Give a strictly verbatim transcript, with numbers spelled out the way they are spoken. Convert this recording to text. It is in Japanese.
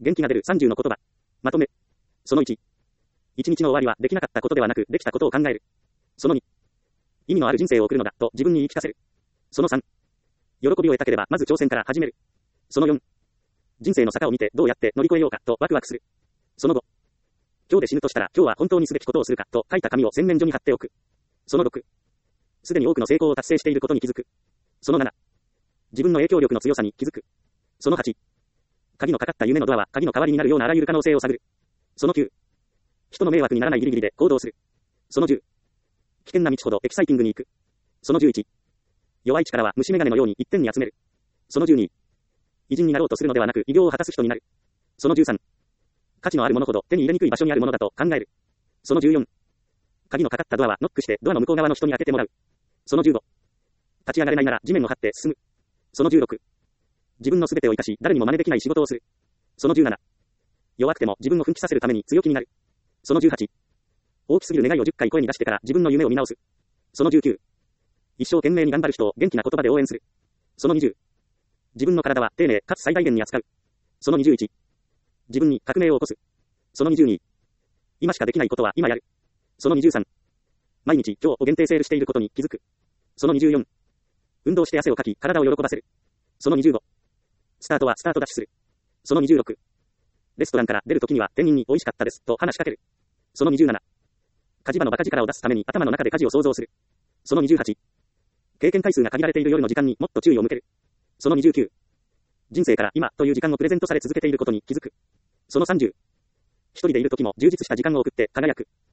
元気が出るさんじゅうの言葉。まとめ。そのいち。一日の終わりはできなかったことではなく、できたことを考える。そのに。意味のある人生を送るのだ、と自分に言い聞かせる。そのさん。喜びを得たければ、まず挑戦から始める。そのよん。人生の坂を見てどうやって乗り越えようか、とワクワクする。そのご。今日で死ぬとしたら、今日は本当にすべきことをするか、と書いた紙を洗面所に貼っておく。そのろく。すでに多くの成功を達成していることに気づく。そのなな。自分の影響力の強さに気づく。そのはち。鍵のかかった夢のドアは鍵の代わりになるようなあらゆる可能性を探る。そのきゅう。人の迷惑にならないギリギリで行動する。そのじゅう。危険な道ほどエキサイティングに行く。そのじゅういち。弱い力は虫眼鏡のように一点に集める。そのじゅうに。偉人になろうとするのではなく偉業を果たす人になる。そのじゅうさん。価値のあるものほど手に入れにくい場所にあるものだと考える。そのじゅうよん。鍵のかかったドアはノックしてドアの向こう側の人に開けてもらう。そのじゅうご。立ち上がれないなら地面を張って進む。そのじゅうろく。自分の全てを生かし誰にも真似できない仕事をする。そのじゅうなな。弱くても自分を奮起させるために強気になる。そのじゅうはち。大きすぎる願いをじゅっかい声に出してから自分の夢を見直す。そのじゅうきゅう。一生懸命に頑張る人を元気な言葉で応援する。そのにじゅう。自分の体は丁寧かつ最大限に扱う。そのにじゅういち。自分に革命を起こす。そのにじゅうに。今しかできないことは今やる。そのにじゅうさん。毎日今日を限定セールしていることに気づく。そのにじゅうよん。運動して汗をかき体を喜ばせる。そのにじゅうご。スタートはスタートダッシュする。そのにじゅうろく。レストランから出るときには店員に美味しかったですと話しかける。そのにじゅうなな。火事場のバカ力を出すために頭の中で火事を想像する。そのにじゅうはち。経験回数が限られている夜の時間にもっと注意を向ける。そのにじゅうきゅう。人生から今という時間をプレゼントされ続けていることに気づく。そのさんじゅう。一人でいるときも充実した時間を送って輝く。